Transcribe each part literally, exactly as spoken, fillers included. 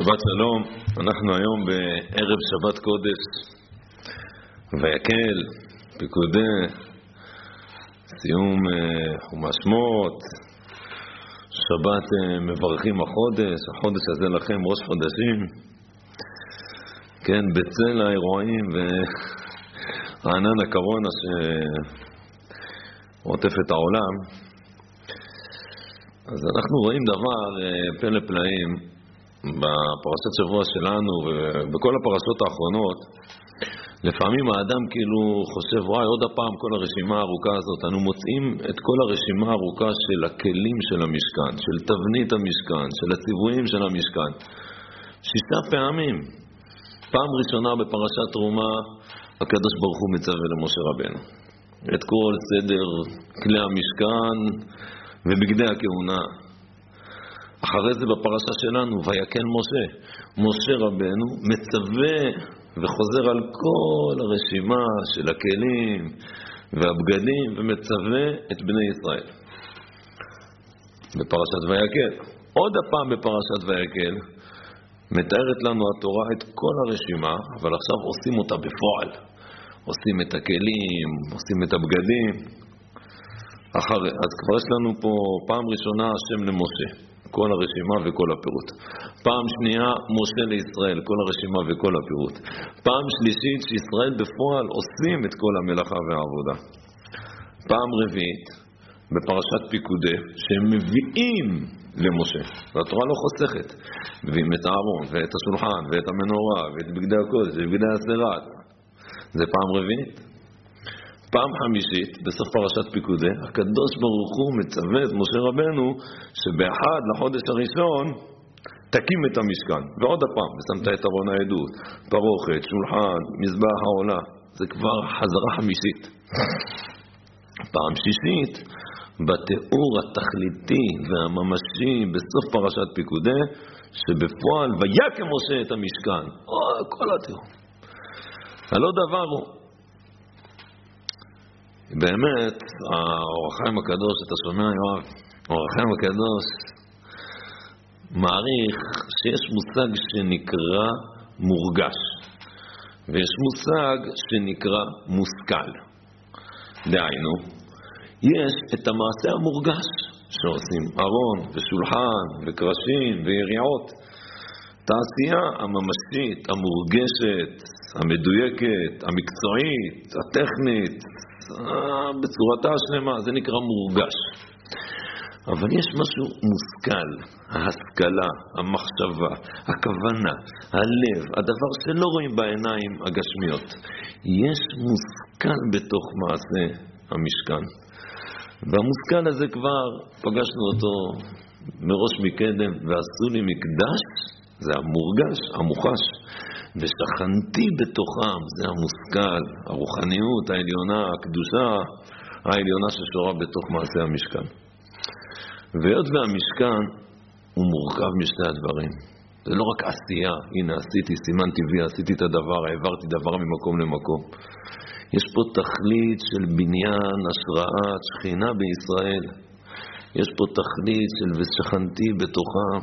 שבת שלום, אנחנו היום בערב שבת קודש, ויקל, פיקודי, סיום חומש שמות, שבת מברכים החודש, החודש הזה לכם ראש חודשים, כן, בצל האירועים וענן הקורונה שעוטף את העולם. אז אנחנו רואים דבר פלא פלאים בפרשת שבוע שלנו ובכל הפרשות האחרונות. לפעמים האדם כאילו חושב, וואי, עוד הפעם כל הרשימה הארוכה הזאת. אנו מוצאים את כל הרשימה הארוכה של הכלים של המשכן, של תבנית המשכן, של הציוויים של המשכן. שישה פעמים. פעם ראשונה בפרשת תרומה, הקדוש ברוך הוא מצווה למשה רבנו את כל סדר כלי המשכן ובגדי הכהונה. אחרי זה בפרשה שלנו, ויקל משה, משה רבנו מצווה וחוזר על כל הרשימה של הכלים והבגדים ומצווה את בני ישראל. בפרשת ויקל, עוד הפעם בפרשת ויקל, מתארת לנו התורה את כל הרשימה, אבל עכשיו עושים אותה בפועל. עושים את הכלים, עושים את הבגדים. אחר, אז כבר יש לנו פה פעם ראשונה השם למשה, כל הרשימה וכל הפירוט. פעם שנייה משה לישראל, כל הרשימה וכל הפירוט. פעם שלישית שישראל בפועל עושים את כל המלאכה והעבודה. פעם רביעית בפרשת פיקודי שהם מביאים למשה, והתורה לא חוסכת. מביאים את הארון ואת השולחן ואת המנורה ואת בגדי הקודש ובגדי הסרת. זה פעם רביעית. פעם חמישית, בסוף פרשת פיקודי, הקדוש ברוך הוא מצווה את משה רבנו שבאחד לחודש הראשון תקים את המשכן. ועוד הפעם, ושמת את ארון העדות, פרוכת, שולחן, מזבח העולה. זה כבר חזרה חמישית. פעם שישית, בתיאור התכליתי והממשי בסוף פרשת פיקודי, שבפועל ויקם משה את המשכן. או, כל התיאור. הלא דבר הוא. באמת, האור החיים הקדוש, אתה שומע יואב, האור החיים הקדוש מעריך שיש מושג שנקרא מורגש, ויש מושג שנקרא מושכל. דהיינו, יש את המעשה המורגש שעושים ארון ושולחן וקרשים ויריעות. תעשייה הממשית, המורגשת, המדויקת, המקצועית, הטכנית, בצורתה השלמה, זה נקרא מורגש. אבל יש משהו מושכל, ההשכלה, המחשבה, הכוונה, הלב, הדבר שלא רואים בעיניים הגשמיות. יש מושכל בתוך מעשה המשכן. והמושכל הזה כבר פגשנו אותו מראש מקדם, ועשו לי מקדש, זה המורגש, המוחש. ושכנתי בתוכם, זה המושכל, הרוחניות העליונה, הקדושה העליונה ששורה בתוך מעשה המשכן. והיות והמשכן הוא מורכב משתי הדברים. זה לא רק עשייה, הנה עשיתי, סימנתי וי, עשיתי את הדבר, העברתי דבר ממקום למקום. יש פה תכלית של בניין, השראת, שכינה בישראל. יש פה תכלית של ושכנתי בתוכם,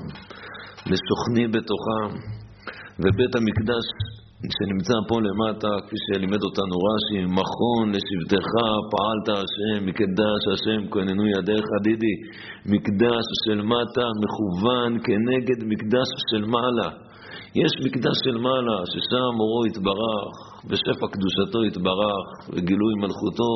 ושוכני בתוכם. ובית המקדש שנמצא פה למטה, כפי שלימד אותנו רש"י, מכון לשבטך פעלת השם, מקדש השם כוננו ידיך. דידי, מקדש של מטה מכוון כנגד מקדש של מעלה. יש מקדש של מעלה ששם אורו יתברך ושפע קדושתו יתברך וגילוי מלכותו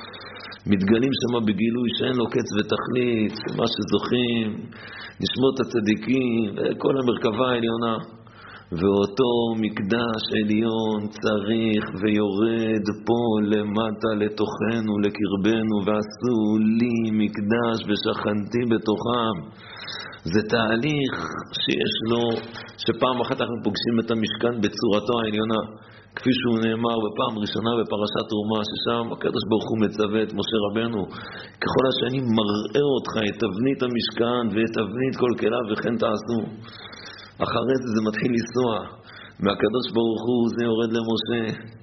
מתגלים שמה בגילוי שאין לו קץ ותכלית, מה שזוכים נשמות הצדיקים וכל המרכבה העליונה. ואותו מקדש עליון צריך ויורד פה למטה לתוכנו, לקרבנו, ועשו לי מקדש ושכנתי בתוכם. זה תהליך שיש לו, שפעם אחת אנחנו פוגשים את המשכן בצורתו העליונה, כפי שהוא נאמר בפעם ראשונה בפרשת תרומה, ששם הקדוש ברוך הוא מצווה את משה רבנו, ככל השנים מראה אותך את תבנית המשכן ואת תבנית כל כליו וכן תעשו. אחרי זה זה מתחיל לנסוע, מהקדוש ברוך הוא זה יורד למשה,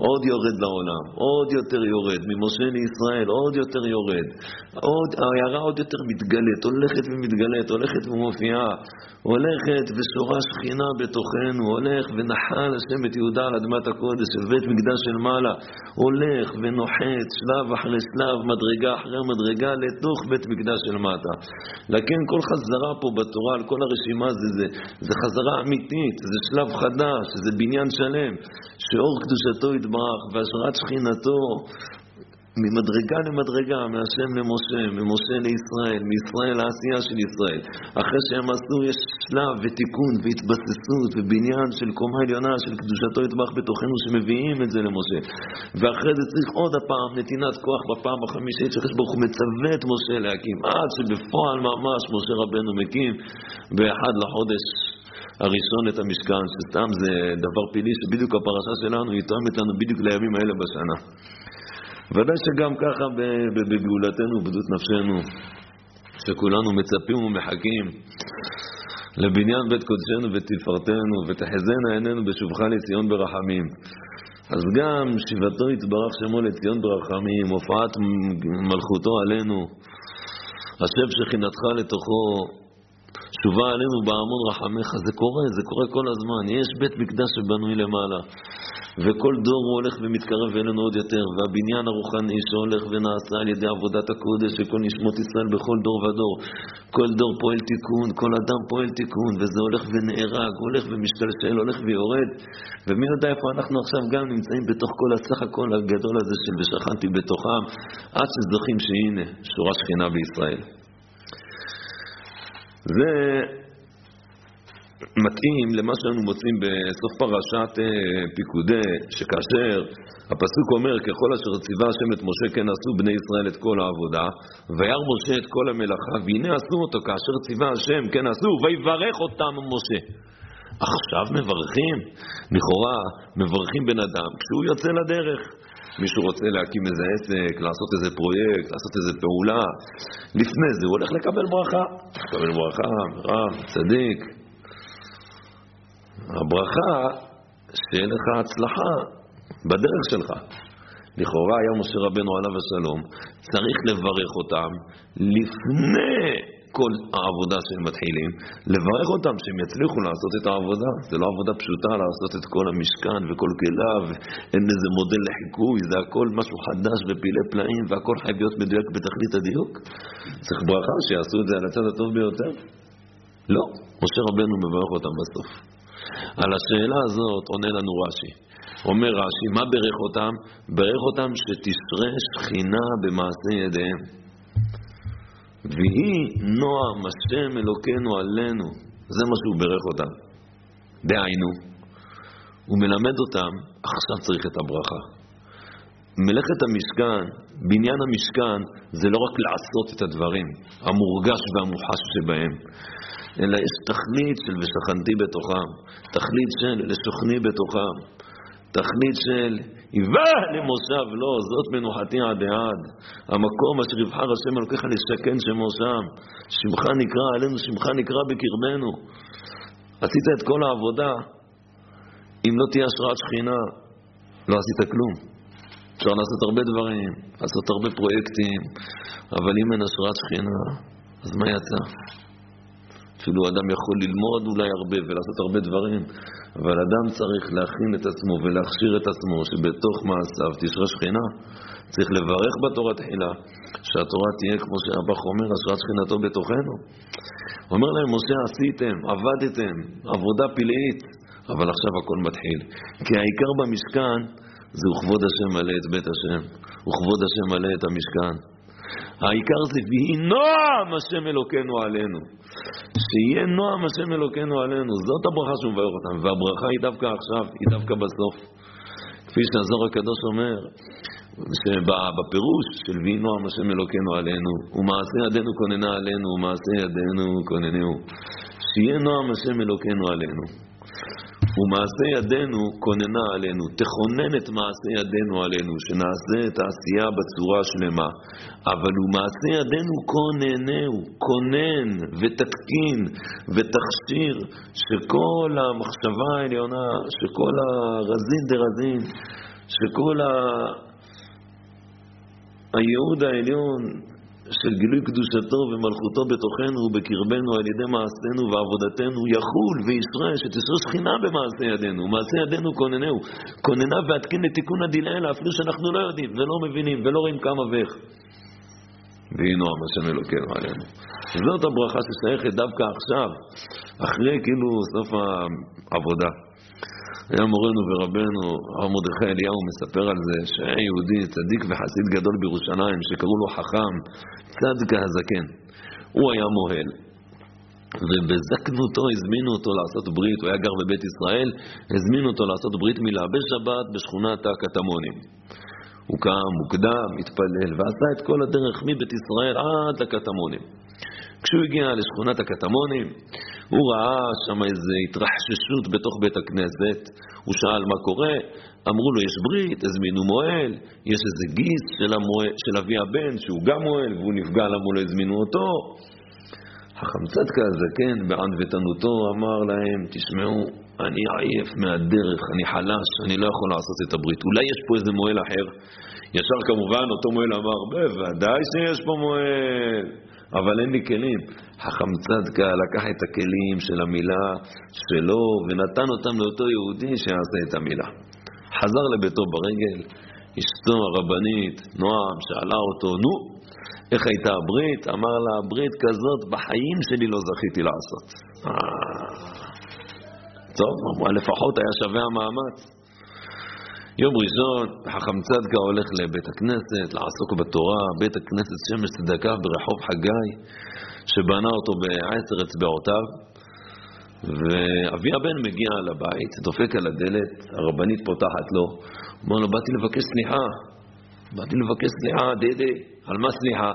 עוד יורד לעולם, עוד יותר יורד, ממשה לישראל עוד יותר יורד, עוד, העיירה עוד יותר מתגלת, הולכת ומתגלת, הולכת ומופיעה, הולכת ושורה שכינה בתוכנו, הולך ונחל השם את יהודה על אדמת הקודש של בית מקדש של מעלה, הולך ונוחת שלב אחרי שלב, מדרגה אחרי מדרגה לתוך בית מקדש של מטה. לכן כל חזרה פה בתורה על כל הרשימה זה, זה, זה חזרה אמיתית, זה שלב חדש, זה בניין שלם, שאור קדושתו יתברך והשראת שכינתו ממדרגה למדרגה, מהשם למשה, ממשה לישראל, מישראל לעשייה של ישראל. אחרי שהם עשו יש שלב ותיקון והתבססות ובניין של קומה עליונה של קדושתו יתברך בתוכנו שמביאים את זה למשה. ואחרי זה צריך עוד הפעם נתינת כוח בפעם החמישית שקדוש ברוך הוא מצווה את משה להקים, עד שבפועל ממש משה רבנו מקים באחד לחודש הראשון את המשכן, שסתם זה דבר פילי שבדיוק הפרשה שלנו היא תואמת לנו בדיוק לימים האלה בשנה. ודאי שגם ככה בגאולתנו, בגדות נפשנו, שכולנו מצפים ומחכים לבניין בית קודשנו ותפארתנו, ותחזינה עינינו בשובך לציון ברחמים. אז גם שיבתו יתברך שמו לציון ברחמים, הופעת מלכותו עלינו, השב שכינתך לתוכו, שובה עלינו בהמון רחמך. זה קורה, זה קורה כל הזמן. יש בית מקדש שבנוי למעלה, וכל דור הוא הולך ומתקרב אלינו עוד יותר, והבניין הרוחני שהולך ונעשה על ידי עבודת הקודש של כל נשמות ישראל בכל דור ודור. כל דור פועל תיקון, כל אדם פועל תיקון, וזה הולך ונערג, הולך ומשתלשל, הולך ויורד. ומי יודע איפה אנחנו עכשיו גם נמצאים בתוך כל הסך הכל הגדול הזה של ושכנתי בתוכם, עד שזוכים שהנה שורה שכינה בישראל. זה מתאים למה שאנו מוצאים בסוף פרשת פיקודי, שכאשר הפסוק אומר ככל אשר ציווה השם את משה כן עשו בני ישראל את כל העבודה, וירא משה את כל המלאכה, והנה עשו אותו כאשר ציווה השם כן עשו, ויברך אותם משה. עכשיו מברכים, לכאורה מברכים בן אדם כשהוא יוצא לדרך. מישהו רוצה להקים איזה עסק, לעשות איזה פרויקט, לעשות איזה פעולה, לפני זה הוא הולך לקבל ברכה, לקבל ברכה, רב, צדיק. הברכה שיהיה לך הצלחה בדרך שלך. לכאורה היה משה רבנו עליו השלום צריך לברך אותם לפני כל העבודה שהם מתחילים, לברך אותם שהם יצליחו לעשות את העבודה. זה לא עבודה פשוטה לעשות את כל המשכן וכל כליו, אין איזה מודל לחיקוי, זה הכל משהו חדש ופילי פלאים, והכל חייב להיות מדויק בתכלית הדיוק. צריך ברכה שיעשו את זה על הצד הטוב ביותר? לא, משה רבנו מברך אותם בסוף. על השאלה הזאת עונה לנו רש"י. אומר רש"י, מה ברך אותם? ברך אותם שתשרה שכינה במעשה ידיהם, והיא נועם השם אלוקינו עלינו. זה מה שהוא ברך אותם. דהיינו, הוא מלמד אותם, עכשיו צריך את הברכה. מלאכת המשכן, בניין המשכן, זה לא רק לעשות את הדברים המורגש והמוחש שבהם, אלא יש תכלית של ושכנתי בתוכם, תכלית של לשוכני בתוכם, תכלית של היווה למושב לו, זאת מנוחתי עד עד, המקום אשר יבחר השם אלוקיך לשכן שמו שם, שמך נקרא עלינו, שמך נקרא בקרבנו. עשית את כל העבודה, אם לא תהיה השראת שכינה לא עשית כלום. אפשר לעשות הרבה דברים, לעשות הרבה פרויקטים, אבל אם אין השראת שכינה, אז מה יצא? אפילו אדם יכול ללמוד אולי הרבה ולעשות הרבה דברים, אבל אדם צריך להכין את עצמו ולהכשיר את עצמו שבתוך מעשיו תשרה שכינה. צריך לברך בתורה תחילה, שהתורה תהיה כמו שהרב"ח אומר, השראת שכינתו בתוכנו. אומר להם, משה עשיתם, עבדתם, עבודה פלאית, אבל עכשיו הכל מתחיל. כי העיקר במשכן זהו כבוד השם מלא את בית השם, וכבוד השם מלא את המשכן. העיקר זה ויהי נועם השם אלוקינו עלינו, שיהיה נועם השם אלוקינו עלינו. זאת הברכה שהוא מברך אותם, והברכה היא דווקא עכשיו, היא דווקא בסוף, כפי שהזוהר הקדוש אומר שבפירוש של ויהי נועם השם אלוקינו עלינו, ומעשה ידינו כוננה עלינו, ומעשה ידינו כוננהו. שיהיה נועם השם אלוקינו עלינו ומעשה ידינו כוננה עלינו, תכונן את מעשה ידינו עלינו, שנעשה את העשייה בצורה שלמה. אבל הוא מעשה ידינו כוננהו, כונן ותתקין ותכשיר, שכל המחשבה העליונה, שכל הרזין דרזין, שכל ה... הייעוד העליון של גילוי קדושתו ומלכותו בתוכנו ובקרבנו על ידי מעשינו ועבודתנו יחול וישרה, שתשרה שכינה במעשה ידינו. מעשה ידינו כוננהו, כוננה והתקין לתיקון הדילאלה, אפילו שאנחנו לא יודעים ולא מבינים ולא רואים כמה ואיך. והיא נועם השם אלוקינו עלינו. זאת הברכה ששייכת דווקא עכשיו, אחרי כאילו סוף העבודה. היה מורנו ורבנו, הרב מרדכי אליהו, מספר על זה שהיה יהודי צדיק וחסיד גדול בירושלים שקראו לו חכם צדקה הזקן. הוא היה מוהל, ובזקנותו הזמינו אותו לעשות ברית. הוא היה גר בבית ישראל, הזמינו אותו לעשות ברית מילה בשבת בשכונת הקטמונים. הוא קם מוקדם, התפלל ועשה את כל הדרך מבית ישראל עד לקטמונים. כשהוא הגיע לשכונת הקטמונים, הוא ראה שם איזו התרחששות בתוך בית הכנסת. הוא שאל מה קורה, אמרו לו יש ברית, הזמינו מועל, יש איזה גיס של, המועל, של אבי הבן שהוא גם מועל, והוא נפגע למה לא הזמינו אותו. חכם צדקה הזקן בענוותנותו אמר להם, תשמעו, אני עייף מהדרך, אני חלש, אני לא יכול לעשות את הברית, אולי יש פה איזה מועל אחר. ישר כמובן אותו מועל אמר, בוודאי שיש פה מועל, אבל אין לי כלים. חכם צדקה לקח את הכלים של המילה שלו ונתן אותם לאותו יהודי שיעשה את המילה. חזר לביתו ברגל, אשתו הרבנית נועם שאלה אותו, נו, איך הייתה הברית? אמר לה, ברית כזאת בחיים שלי לא זכיתי לעשות. טוב, לפחות היה שווה המאמץ. יום ראשון, חכם צדקה הולך לבית הכנסת לעסוק בתורה, בית הכנסת שמש צדקה ברחוב חגי, שבנה אותו בעשר אצבעותיו, ואבי הבן מגיע לבית, דופק על הדלת, הרבנית פותחת לו, אומר לו, באתי לבקש סליחה, באתי לבקש סליחה, דדי, על מה סליחה?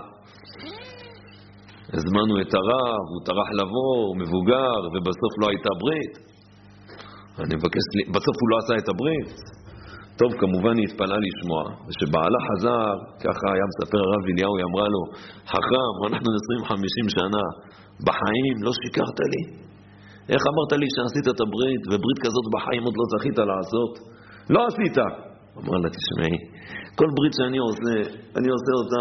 הזמנו את הרב, הוא טרח לבוא, הוא מבוגר, ובסוף לא הייתה ברית. אני מבקש סליחה, בסוף הוא לא עשה את הברית. טוב, כמובן היא התפעלה לשמוע, ושבעלה חזר, ככה היה מספר הרב אליהו, היא אמרה לו, חכם, אנחנו עשרים חמישים שנה, בחיים לא שיקרת לי? איך אמרת לי שעשית את הברית, וברית כזאת בחיים עוד לא זכית לעשות? לא עשית! אמר לה, תשמעי, כל ברית שאני עושה, אני עושה אותה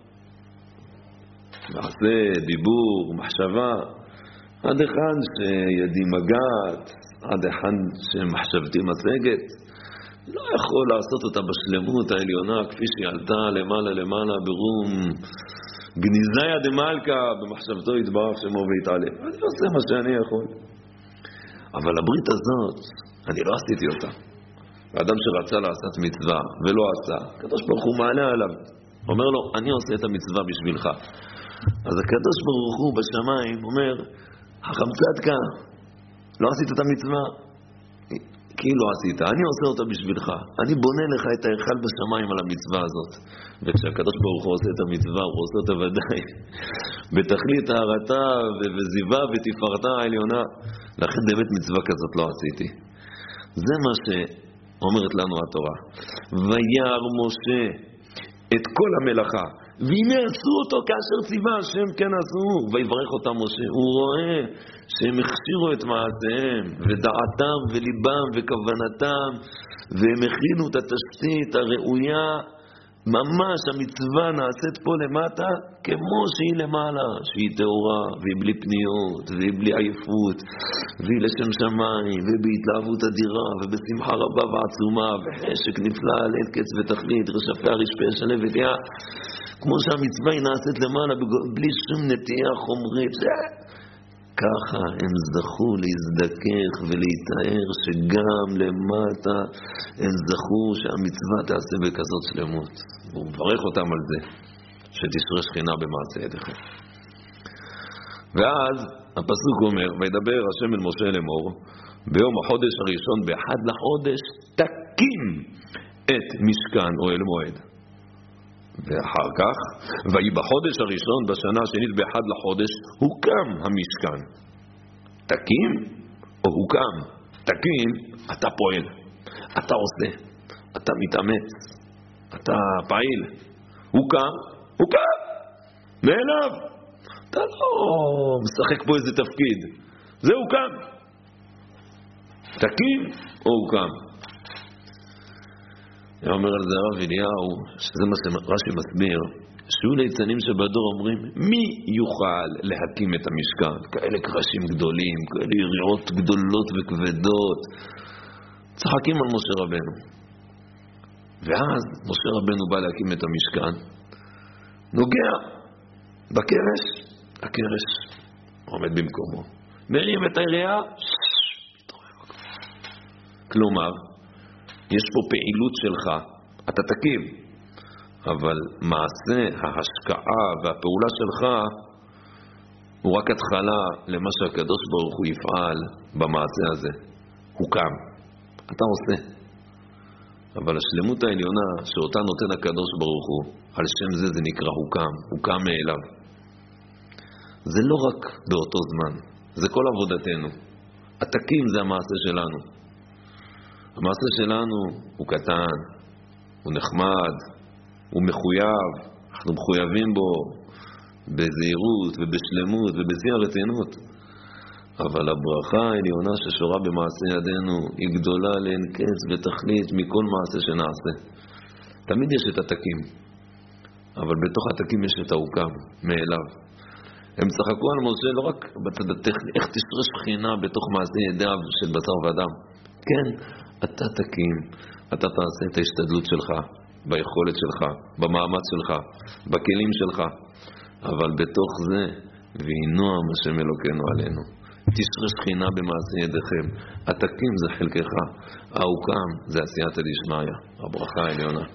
מעשה, דיבור, מחשבה, עד אחד שידי מגעת, עד אחד שמחשבתי משגת, לא יכול לעשות אותה בשלמות העליונה כפי שהיא עלתה למעלה למעלה ברום גניזיה דמלכה במחשבתו יתברך שמו ויתעלה. אני עושה מה שאני יכול. אבל הברית הזאת, אני לא עשיתי אותה. האדם שרצה לעשות מצווה ולא עשה, הקדוש ברוך הוא מעלה עליו. אומר לו, אני עושה את המצווה בשבילך. אז הקדוש ברוך הוא בשמיים אומר, חכם צדקה, לא עשית את המצווה. כאילו עשית, אני עושה אותה בשבילך, אני בונה לך את ההיכל בשמיים על המצווה הזאת. וכשהקדוש ברוך הוא עושה את המצווה, הוא עושה אותה ודאי בתכלית הערתה וזיווה ותפארתה העליונה. לכן באמת מצווה כזאת לא עשיתי. זה מה שאומרת לנו התורה. וירא משה את כל המלאכה, והנה עשו אותו כאשר ציווה השם כן עשו, ויברך אותם משה. הוא רואה שהם הכשירו את מעשיהם ודעתם וליבם וכוונתם, והם הכינו את התשתית הראויה. ממש המצווה נעשית פה למטה כמו שהיא למעלה, שהיא טהורה והיא בלי פניות והיא בלי עייפות והיא לשם שמיים ובהתלהבות אדירה ובשמחה רבה ועצומה וחשק נפלא על אין קץ ותכלית רשפי הרשפי שלב ותהיה, כמו שהמצווה היא נעשית למעלה בלי שום נטייה חומרית. זה ככה הם זכו להזדכך ולהתאר שגם למטה הם זכו שהמצווה תעשה בכזאת שלמות. הוא מברך אותם על זה, שתשרה שכינה במעשה ידיכם. ואז הפסוק אומר, וידבר השם אל משה לאמור, ביום החודש הראשון באחד לחודש תקים את משכן אוהל מועד. ואחר כך, ויהי בחודש הראשון בשנה השנית באחד לחודש, הוקם המשכן. תקים או הוקם? תקים, אתה פועל, אתה עושה, אתה מתאמץ, אתה פעיל. הוקם, הוקם, מאליו. אתה לא משחק פה איזה תפקיד, זה הוקם. תקים או הוקם? אומר על זה הרב אליהו, שזה מה שרש"י מסביר, שהיו ליצנים שבדור אומרים, מי יוכל להקים את המשכן? כאלה קרשים גדולים, כאלה יריעות גדולות וכבדות. צחקים על משה רבנו. ואז משה רבנו בא להקים את המשכן, נוגע בקרש, הקרש עומד במקומו. מרים את היריעה, כלומר, יש פה פעילות שלך, אתה תקים, אבל מעשה ההשקעה והפעולה שלך הוא רק התחלה למה שהקדוש ברוך הוא יפעל במעשה הזה. הוא קם, אתה עושה. אבל השלמות העליונה שאותה נותן הקדוש ברוך הוא, על שם זה זה נקרא הוא קם, הוא קם מאליו. זה לא רק באותו זמן, זה כל עבודתנו. התקים זה המעשה שלנו. המעשה שלנו הוא קטן, הוא נחמד, הוא מחויב, אנחנו מחויבים בו בזהירות ובשלמות ובשיא הרצינות. אבל הברכה העליונה ששורה במעשה ידינו היא גדולה לאין קץ ותכלית מכל מעשה שנעשה. תמיד יש את התקים, אבל בתוך התקים יש את ההוקם, מאליו. הם צחקו על משה לא רק בצד הטכני, איך תשרה שכינה בתוך מעשה ידיו של בשר ואדם. כן, אתה תקים, אתה תעשה את ההשתדלות שלך, ביכולת שלך, במאמץ שלך, בכלים שלך, אבל בתוך זה, וינועם השם אלוקינו עלינו. תשרה שכינה במעשה ידיכם, התקים זה חלקך, ההוקם זה עשייתא דשמיא, הברכה העליונה.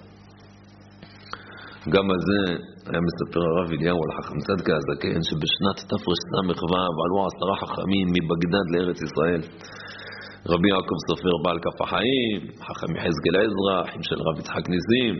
גם על זה היה מספר הרב אליהו על חכם צדקה הזקן, שבשנת תרס"ו עלו עשרה חכמים מבגדד לארץ ישראל. רבי יעקב סופר בעל כף החיים, חכם יחזקאל עזרא, אחים של רב יצחק ניסים,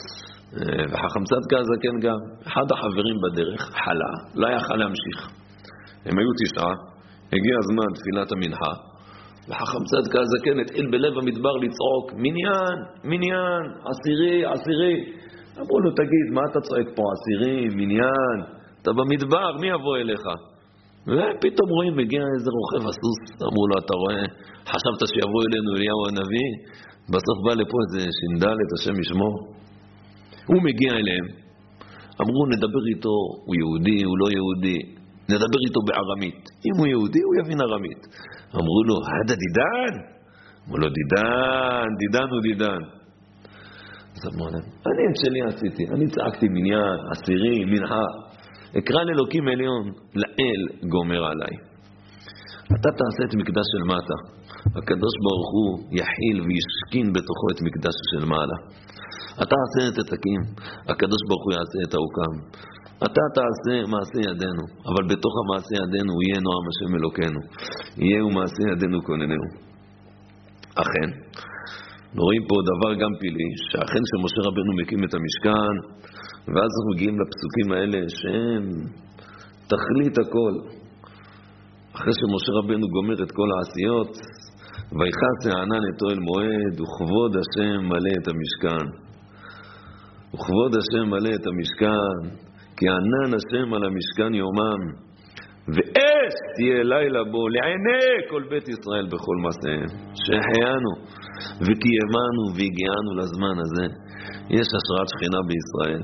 וחכם צדקה הזקן גם. אחד החברים בדרך חלה, לא יכל להמשיך. הם היו תשעה, הגיע הזמן תפילת המנחה, וחכם צדקה הזקן התחיל בלב המדבר לצעוק, מניין, מניין, עשירי, עשירי. אמרו לו, תגיד, מה אתה צועק פה, עשירי, מניין? אתה במדבר, מי יבוא אליך? ופתאום רואים, מגיע איזה רוכב הסוס, אמרו לו, אתה רואה, חשבת שיבוא אלינו אליהו הנביא, בסוף בא לפה איזה שינדלת, השם ישמור. הוא מגיע אליהם, אמרו, נדבר איתו, הוא יהודי, הוא לא יהודי, נדבר איתו בערמית. אם הוא יהודי, הוא יבין ערמית. אמרו לו, הדה דידן? אמרו לו, דידן, דידן הוא דידן. אז אמרו להם, אני את שלי עשיתי, אני צעקתי מניין, עשירי, מנחה. אקרא לאלוקים עליון, לאל גומר עליי. אתה תעשה את מקדש של מטה. הקדוש ברוך הוא יחיל וישכין בתוכו את מקדש של מעלה. אתה עשה את התקים, הקדוש ברוך הוא יעשה את ההוקם. אתה תעשה מעשה ידינו, אבל בתוך המעשה ידינו יהיה נועם השם אלוקינו. יהיה ומעשה ידינו כונננו. אכן, רואים פה דבר גם פילי, שאכן שמשה רבנו מקים את המשכן, ואז אנחנו מגיעים לפסוקים האלה שהם תכלית הכל. אחרי שמשה רבנו גומר את כל העשיות, ויחס הענן את אוהל מועד, וכבוד השם מלא את המשכן. וכבוד השם מלא את המשכן, כי ענן השם על המשכן יומם, ואש תהיה לילה בו לעיני כל בית ישראל בכל מעשיהם. שהחיינו וקיימנו והגיענו לזמן הזה. יש השראת שכינה בישראל.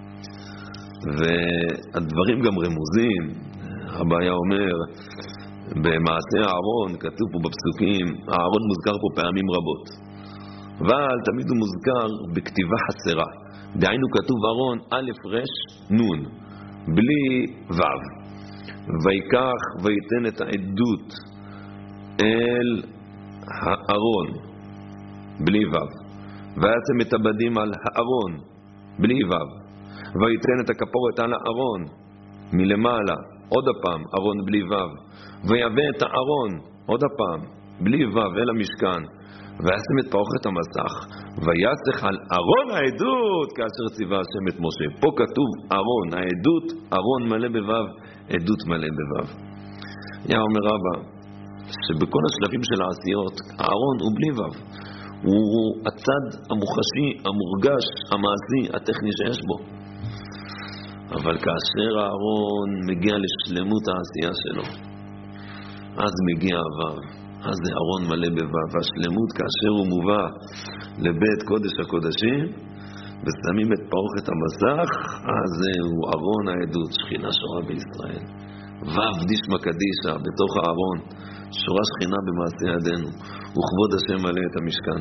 והדברים גם רמוזים. הבעיה אומר, במעשה הארון, כתוב פה בפסוקים, הארון מוזכר פה פעמים רבות. אבל תמיד הוא מוזכר בכתיבה חסרה. דהיינו כתוב ארון א' ר' נ' בלי ו'. ויקח ויתן את העדות אל הארון בלי ו'. ויעשה מתאבדים על הארון בלי ו'. ויתן את הכפורת על הארון מלמעלה עוד הפעם ארון בלי ו'. ויבא את הארון עוד הפעם בלי ו' אל המשכן. וישם את פרוכת המסך, ויסך על ארון העדות כאשר ציווה השם את משה. פה כתוב ארון העדות, ארון מלא בוו, עדות מלא בוו. היה אומר רבא, שבכל השלבים של העשיות, הארון הוא בלי וו. הוא הצד המוחשי, המורגש, המעשי, הטכני שיש בו. אבל כאשר הארון מגיע לשלמות העשייה שלו, אז מגיע הוו. אז זה ארון מלא בבא, והשלמות כאשר הוא מובא לבית קודש הקודשים, ושמים את פרוכת המסך, אז זהו ארון העדות, שכינה שורה בישראל. וו דישמא קדישא, בתוך הארון, שורה שכינה במעשה ידינו, וכבוד השם מלא את המשכן.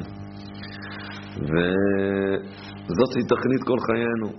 וזאת היא תכלית כל חיינו.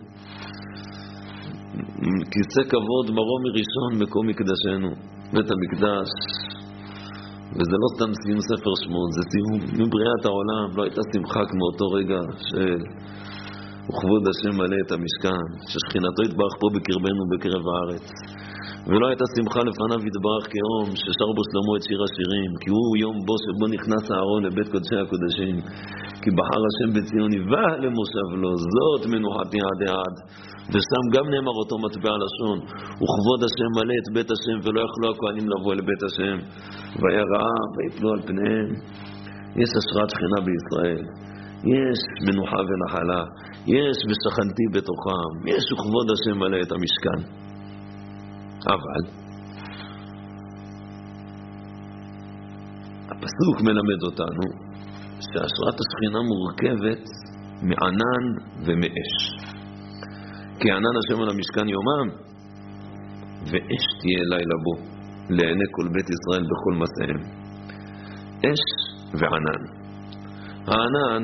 כיסא כבוד מרום מראשון מקום מקדשנו, בית המקדש. וזה לא סתם סיום ספר שמות, זה סיום מבריאת העולם. לא הייתה שמחה כמו אותו רגע של וכבוד השם מלא את המשכן, ששכינתו יתברך פה בקרבנו בקרב הארץ. ולא הייתה שמחה לפניו יתברך כיום ששר בו שלמה את שיר השירים, כי הוא יום בו שבו נכנס הארון לבית קודשי הקודשים, כי בחר השם בציון יבא למושב לו, זאת מנוחתי עד עד. ושם גם נאמר אותו מטבע לשון, וכבוד השם מלא את בית השם, ולא יכלו הכהנים לבוא אל בית השם, והיה רעה ויפלו על פניהם. יש השראת שכינה בישראל, יש מנוחה ונחלה, יש ושכנתי בתוכם, יש וכבוד השם מלא את המשכן. אבל הפסוק מלמד אותנו שהשראת השכינה מורכבת מענן ומאש. כי ענן השם על המשכן יומם, ואש תהיה לילה בו, לעיני כל בית ישראל בכל מסעיהם. אש וענן. הענן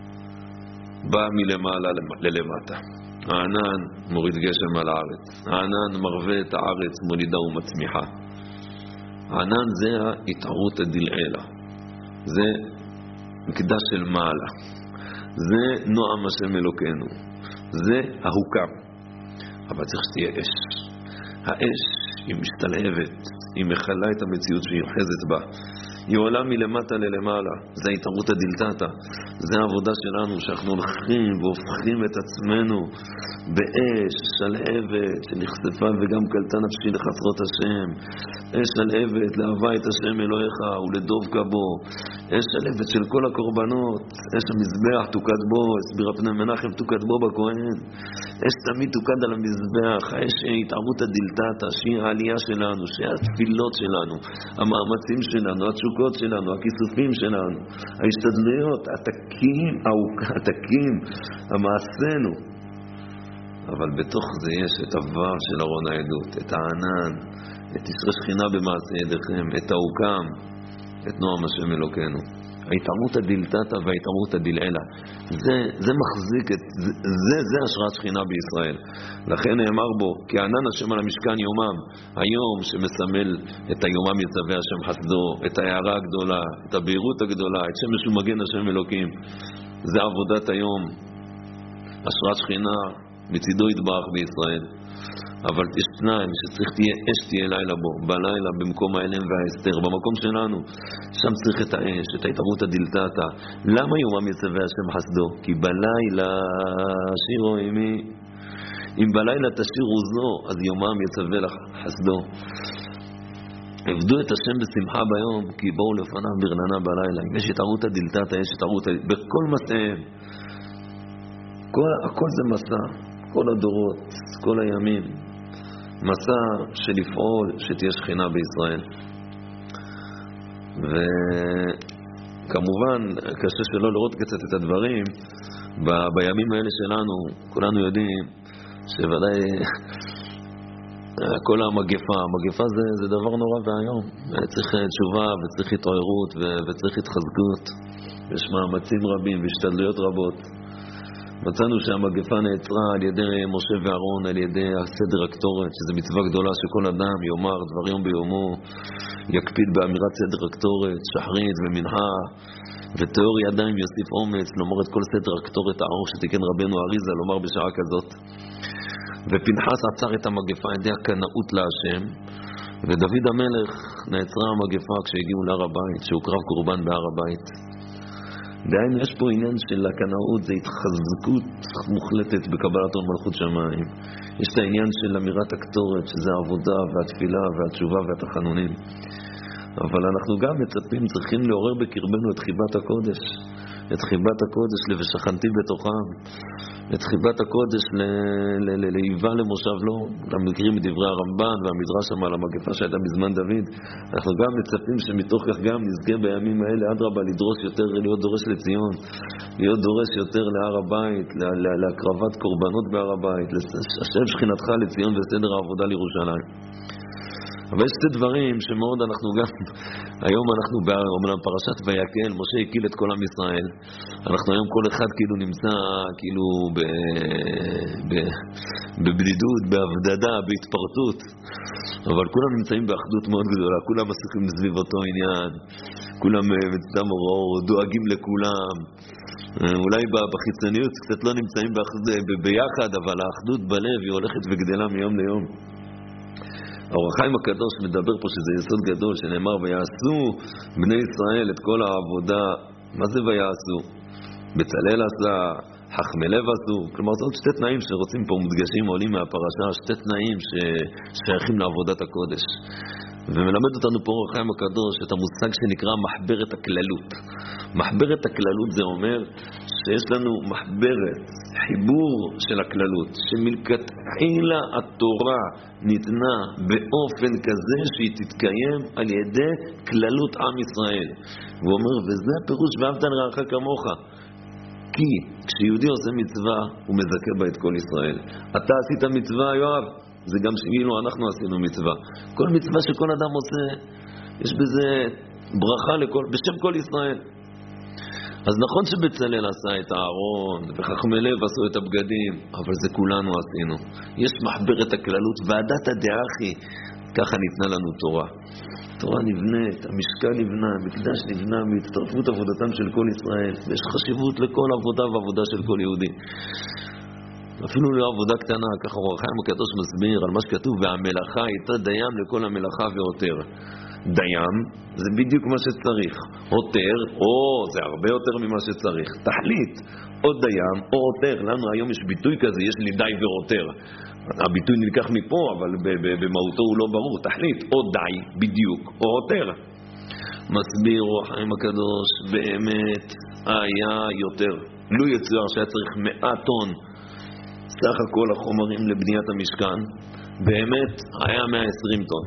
בא מלמעלה ללמטה. הענן מוריד גשם על הארץ. הענן מרווה את הארץ, מולידה ומצמיחה. הענן זה ההתערות הדלעילה. זה מקדש של מעלה. זה נועם השם אלוקינו. זה ההוקם. אבל צריך שתהיה אש. האש היא משתלהבת, היא מחלה את המציאות שהיא אוחזת בה. היא עולה מלמטה ללמעלה. זה ההתערות הדלתתא. זה העבודה שלנו, שאנחנו הולכים והופכים את עצמנו באש שלהבת שנחשפה וגם קלטה נפשי לחסרות השם. אש שלהבת לאהבה את השם אלוהיך ולדבקה בו. אש שלהבת של כל הקורבנות. אש המזבח תוקד בו, הסביר פני מנחם, תוקד בו בכהן. אש תמיד תוקד על המזבח. האש היא התערות הדלתתא, שהיא העלייה שלנו, שהיא התפילות שלנו, המאמצים שלנו, התשוקות שלנו, הכיסופים שלנו, ההשתדלויות, התקים, התקים, המעשינו. אבל בתוך זה יש את הוו של ארון העדות, את הענן, את ישראל שכינה במעשה ידיכם, את ההוקם, את נועם השם אלוקינו. ההתערות הדלתתא וההתערות הדלעילה. זה, זה מחזיק, את, זה, זה, זה השראת שכינה בישראל. לכן נאמר בו, כי ענן השם על המשכן יומם, היום שמסמל את היומם יצווה השם חסדו, את ההערה הגדולה, את הבהירות הגדולה, את שמש ומגן השם אלוקים. זה עבודת היום. השראת שכינה מצידו יתברך בישראל. אבל יש תנאי שצריך תהיה אש תהיה לילה בו, בלילה במקום האלם וההסתר, במקום שלנו, שם צריך את האש, את ההתערות הדלתתא. למה יומם יצווה השם חסדו? כי בלילה שירו עמי, אם בלילה תשירו זו, אז יומם יצווה לך חסדו. עבדו את השם בשמחה ביום, כי באו לפניו ברננה בלילה. אם יש התערות הדלתתא, יש התערות הדלתתא, בכל מסעיהם. כל, הכל זה מסע, כל הדורות, כל הימים. מסע של לפעול שתהיה שכינה בישראל. וכמובן קשה שלא לראות קצת את הדברים ב- בימים האלה שלנו. כולנו יודעים שוודאי כל המגפה, המגפה זה, זה דבר נורא והיום. צריך תשובה וצריך התעוררות ו- וצריך התחזקות. יש מאמצים רבים והשתדלויות רבות. מצאנו שהמגפה נעצרה על ידי משה ואהרון, על ידי הסדר הקטורת, שזו מצווה גדולה שכל אדם יאמר דבר יום ביומו, יקפיד באמירת סדר הקטורת, שחרית ומנחה, ותיאור ידיים יוסיף אומץ, לומר את כל סדר הקטורת הארוך שתיקן רבנו אריזה, לומר בשעה כזאת. ופנחס עצר את המגפה על ידי הקנאות להשם, ודוד המלך נעצרה המגפה כשהגיעו להר הבית, שהוקרב קורבן בהר הבית. דהיינו, יש פה עניין של הקנאות, זה התחזקות מוחלטת בקבלת עול מלכות שמיים. יש את העניין של אמירת הקטורת, שזה העבודה והתפילה והתשובה והתחנונים. אבל אנחנו גם מצפים, צריכים לעורר בקרבנו את חיבת הקודש, את חיבת הקודש לבשכנתי בתוכם, את חיבת הקודש לאיבה למושב לא. אנחנו מכירים את דברי הרמב"ן והמדרש שם על המגפה שהייתה בזמן דוד. אנחנו גם מצפים שמתוך כך גם נזכה בימים האלה אדרבה לדרוש יותר, להיות דורש לציון, להיות דורש יותר להר הבית, להקרבת קורבנות בהר הבית, השב שכינתך לציון וסדר העבודה לירושלים. אבל יש שתי דברים שמאוד אנחנו גם, היום אנחנו באומנם פרשת ויקל, משה הקיל את כל עם ישראל. אנחנו היום כל אחד כאילו נמצא כאילו ב, ב, בבדידות, בהבדדה, בהתפרטות. אבל כולם נמצאים באחדות מאוד גדולה, כולם עסוקים סביב אותו עניין, כולם מצדם הוראות, דואגים לכולם. אולי בחיצוניות קצת לא נמצאים ביחד, אבל האחדות בלב היא הולכת וגדלה מיום ליום. האור החיים הקדוש מדבר פה שזה יסוד גדול שנאמר ויעשו בני ישראל את כל העבודה. מה זה ויעשו? בצלאל עשה, חכמי לב עשו. כלומר זאת שתי תנאים שרוצים פה מודגשים עולים מהפרשה, שתי תנאים ששייכים לעבודת הקודש. ומלמד אותנו פה האור החיים הקדוש את המושג שנקרא מחברת הכללות. מחברת הכללות זה אומר שיש לנו מחברת, חיבור של הכללות, שמלכתחילה התורה ניתנה באופן כזה שהיא תתקיים על ידי כללות עם ישראל. והוא אומר, וזה הפירוש ואהבת לרעך כמוך. כי כשיהודי עושה מצווה, הוא מזכה בה את כל ישראל. אתה עשית מצווה, יואב, זה גם שאילו אנחנו עשינו מצווה. כל מצווה שכל אדם עושה, יש בזה ברכה לכל, בשם כל ישראל. אז נכון שבצלאל עשה את הארון, וחכמי לב עשו את הבגדים, אבל זה כולנו עשינו. יש מחברת הכללות, ועדת הדאחי, ככה ניתנה לנו תורה. תורה נבנית, המשכן נבנה, המקדש נבנה, מהצטרפות עבודתם של כל ישראל, ויש חשיבות לכל עבודה ועבודה של כל יהודי. אפילו לא עבודה קטנה, ככה אור החיים הקדוש מסביר על מה שכתוב, והמלאכה הייתה דיין לכל המלאכה ועותר. דיין זה בדיוק מה שצריך. עותר, או זה הרבה יותר ממה שצריך. תחליט, או דיין או עותר. לנו היום יש ביטוי כזה, יש לי די ועותר. הביטוי נלקח מפה, אבל במהותו הוא לא ברור. תחליט, או די בדיוק, או עותר. מסביר אור החיים הקדוש, באמת היה יותר. לא יצויר שהיה צריך מאה טון סך הכל החומרים לבניית המשכן, באמת היה מאה ועשרים טון.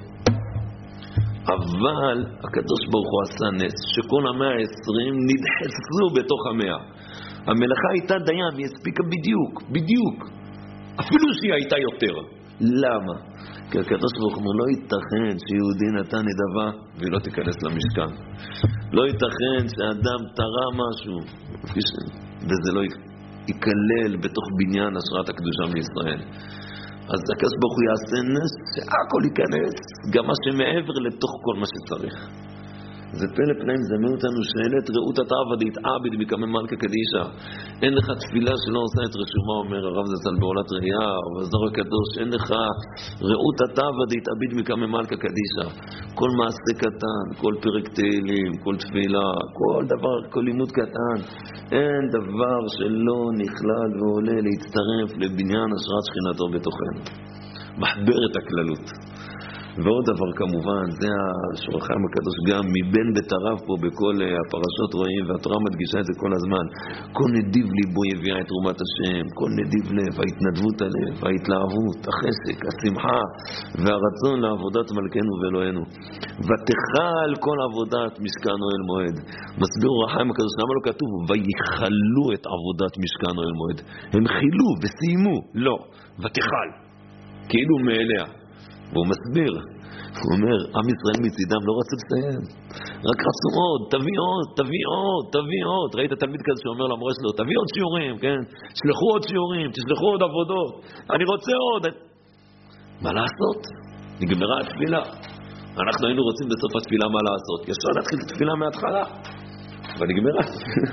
אבל הקדוש ברוך הוא עשה נס, שכל המאה העשרים נדחסו בתוך המאה. המלאכה הייתה דיין, היא הספיקה בדיוק, בדיוק. אפילו שהיא הייתה יותר. למה? כי הקדוש ברוך הוא לא ייתכן שיהודי נתן נדבה והיא לא תיכנס למשכן. לא ייתכן שאדם תרא משהו וזה לא ייכלל בתוך בניין השראת הקדושה מישראל. אז הקדוש ברוך הוא יעשה נס שהכל ייכנס, גם מה שמעבר לתוך כל מה שצריך. זה פלא פלאים, זמן אותנו שאלת ראות אתה עבדית עבד מקמא מלכה קדישה. אין לך תפילה שלא עושה את רשומה, אומר הרב זצ"ל בעולת ראייה, ובזוהר הקדוש, אין לך ראות אתה עבדית עבד מקמא מלכה קדישה. כל מעשה קטן, כל פרק תהילים, כל תפילה, כל דבר, כל לימוד קטן, אין דבר שלא נכלל ועולה להצטרף לבניין השראת שכינתו בתוכנו. מחברת הכללות. ועוד דבר כמובן, זה האור החיים הקדוש גם מבין בתרב פה בכל הפרשות רואים, והתורה מדגישה את זה כל הזמן. כל נדיב ליבו יביאה את תרומת השם, כל נדיב לב, ההתנדבות הלב, ההתלהבות, החסק, השמחה והרצון לעבודת מלכנו ואלוהינו. ותחל כל עבודת משכן אוהל מועד. מסביר אור החיים הקדוש, למה לא כתוב ויחלו את עבודת משכן אוהל מועד? הם חילו וסיימו, לא, ותחל, כאילו מאליה. והוא מסביר, הוא אומר, עם ישראל מצידם לא רצו לסיים, רק רצו עוד, תביא עוד, תביא עוד, תביא עוד. ראית תלמיד כזה שאומר למורה שלו, תביא עוד שיעורים, כן? שלחו עוד שיעורים, תשלחו עוד עבודות, אני רוצה עוד. מה לעשות? נגמרה התפילה. אנחנו היינו רוצים בסוף התפילה מה לעשות. ישר להתחיל את התפילה מההתחלה, אבל נגמרה.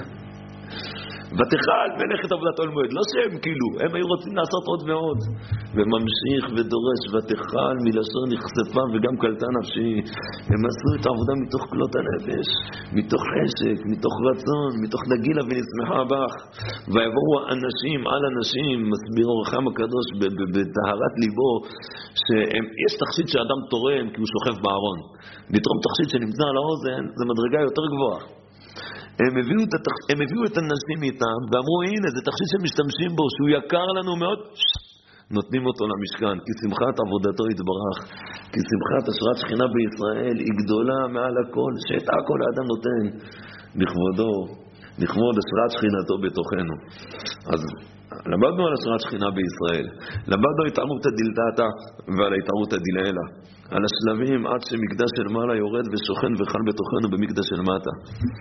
ותחל מלאכת עבודת אוהל מועד, לא שהם כאילו, הם היו רוצים לעשות עוד ועוד, וממשיך ודורש. ותחל מלשון נחשפה וגם קלטה נפשי. הם עשו את העבודה מתוך כלות הנפש, מתוך חשק, מתוך רצון, מתוך נגילה ונשמחה בך. ויבואו אנשים על אנשים, מסביר אור החיים הקדוש בטהרת ליבו, שיש תכשיט שאדם תורם כי הוא שוכב בארון. לתרום תכשיט שנמצא על האוזן זה מדרגה יותר גבוהה. הם הביאו, את התח... הם הביאו את הנשים איתם, ואמרו, הנה, זה תכשיט שמשתמשים בו, שהוא יקר לנו מאוד, נותנים אותו למשכן, כי שמחת עבודתו יתברך, כי שמחת השראת שכינה בישראל היא גדולה מעל הכל, שאת הכל האדם נותן לכבודו, לכבוד השראת שכינתו בתוכנו. אז למדנו על השראת שכינה בישראל, למדנו התערות הדלתתה ועל ההתערות הדילאלה, על השלבים עד שמקדש של מעלה יורד ושוכן וחל בתוכנו במקדש של מטה.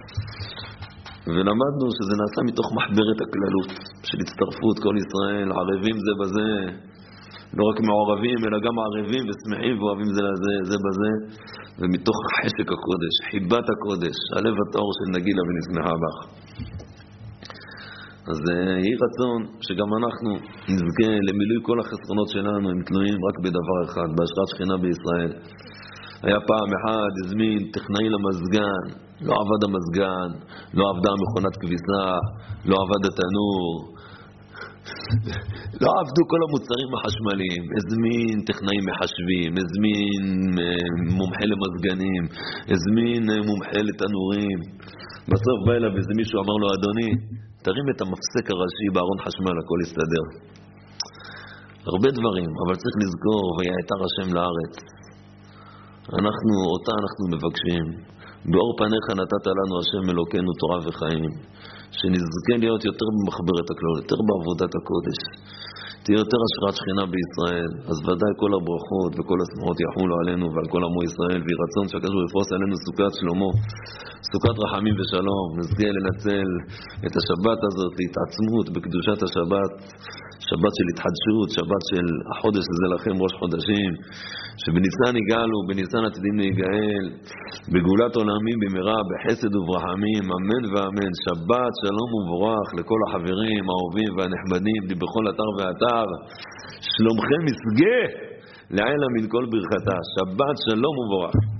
ולמדנו שזה נעשה מתוך מחברת הכללות של הצטרפות כל ישראל, ערבים זה בזה, לא רק מעורבים אלא גם ערבים ושמחים ואוהבים זה לזה, זה בזה, ומתוך חשק הקודש, חיבת הקודש, הלב הטהור של נגילה ונשמחה בך. אז יהי רצון שגם אנחנו נזכה למילוי כל החסרונות שלנו, הם תלויים רק בדבר אחד, בהשראת שכינה בישראל. היה פעם אחד, הזמין טכנאי למזגן, לא עבד המזגן, לא עבדה מכונת כביסה, לא עבד התנור, לא עבדו כל המוצרים החשמליים, הזמין טכנאים מחשבים, הזמין מומחה למזגנים, הזמין מומחה לתנורים. בסוף בא אליו איזה מישהו אמר לו, אדוני, תרים את המפסק הראשי בארון חשמל, הכל יסתדר. הרבה דברים, אבל צריך לזכור, ויעתר השם לארץ. אנחנו, אותה אנחנו מבקשים. באור פניך נתת לנו השם אלוקינו תורה וחיים. שנזכה להיות יותר במחברת הכלל, יותר בעבודת הקודש. תהיה יותר השראת שכינה בישראל. אז ודאי כל הברכות וכל השמחות יחולו עלינו ועל כל עמו ישראל. ויהי רצון שהקדוש ברוך הוא יפרוס עלינו סוכת שלמה, סוכת רחמים ושלום. נזכה לנצל את השבת הזאת, להתעצמות בקדושת השבת, שבת של התחדשות, שבת של החודש הזה לכם, ראש חודשים, שבניסן יגאלו, בניסן עתידים להיגאל, בגאולת עולמים במהרה, בחסד וברחמים, אמן ואמן. שבת שלום ומבורך לכל החברים, האהובים והנחמדים, בכל אתר ואתר. שלומכם ישגה לעילא מן כל ברכתה. שבת שלום ומבורך.